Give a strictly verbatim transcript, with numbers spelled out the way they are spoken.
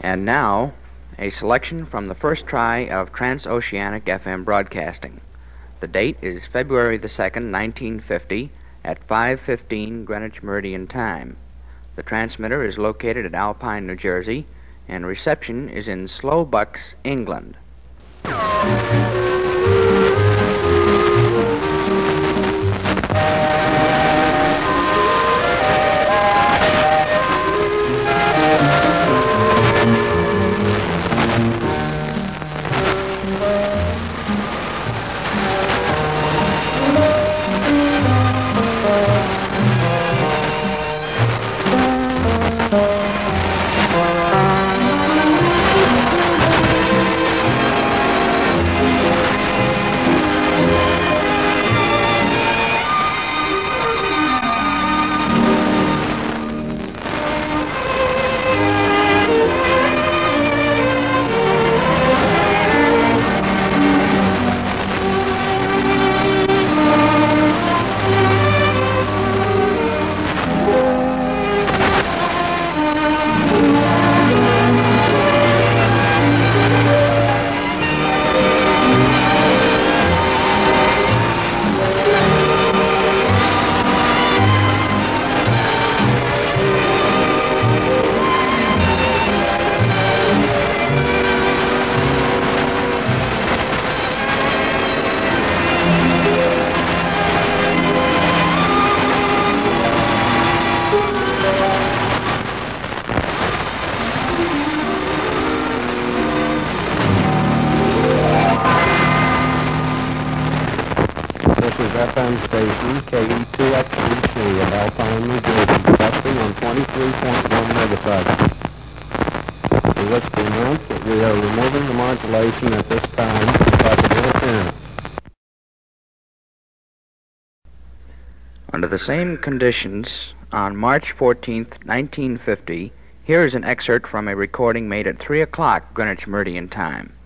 And now, a selection from the first try of transoceanic F M broadcasting. The date is February the second, nineteen fifty, at five fifteen Greenwich Meridian Time. The transmitter is located at Alpine, New Jersey, and reception is in Slowbucks, England. F M station K E two X B C of Alpine, New Jersey, testing on twenty-three point one megahertz. We wish to announce that we are removing the modulation at this time because of interference. Under the same conditions, on March fourteenth, nineteen fifty, here is an excerpt from a recording made at three o'clock Greenwich Meridian Time.